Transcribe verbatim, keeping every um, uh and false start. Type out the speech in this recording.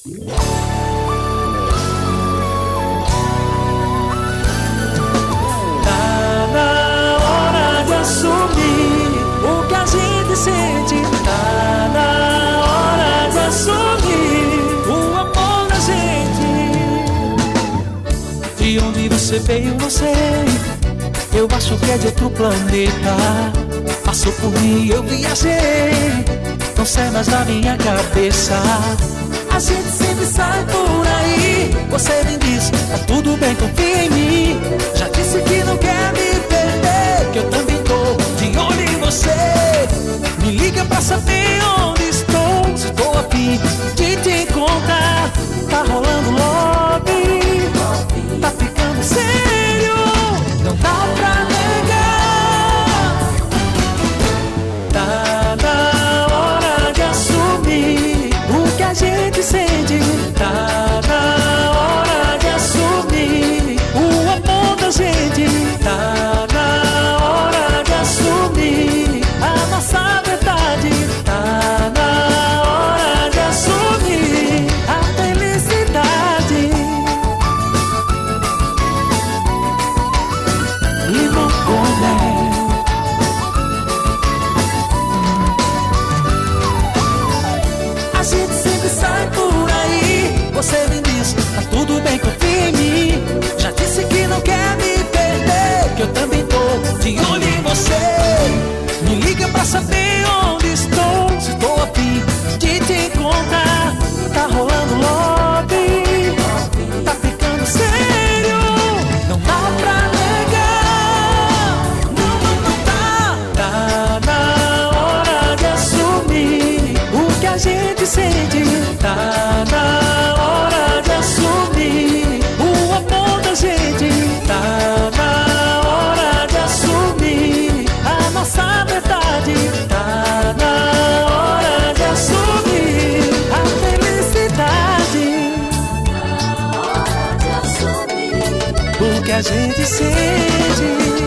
Tá na hora de assumir o que a gente sente. Tá na hora de assumir o amor da gente. De onde você veio, não sei. Eu acho que é de outro planeta. Passou por mim, eu viajei. Não sai mais da minha cabeça. A gente sempre sai por aí. Você me diz, tá tudo bem, confia em mim. Já disse que não quer me perder, que eu também tô de olho em você. Me liga pra saber onde estou. Se tô a fim de te encontrar. Tá rolando lobby, tá ficando sério, não dá pra negar. Tá na hora de assumir o que a gente sente. Tá na hora de assumir o amor da gente. Tá na hora de assumir a nossa verdade. Tá na hora de assumir a felicidade. Limão com mel. A gente sempre sai por aí. Você me diz, tá tudo bem, confia em mim. Já disse que não quer me perder, que eu também tô de olho em você. Me liga pra saber onde estou. Se tô a fim de te encontrar. Tá rolando lobby, tá ficando sério, não dá pra negar. Não, não, não tá. Tá na hora de assumir o que a gente sente. Tá na hora de assumir o amor da gente. Tá na hora de assumir a nossa verdade. Tá na hora de assumir a felicidade. Tá na hora de assumir o que a gente sente.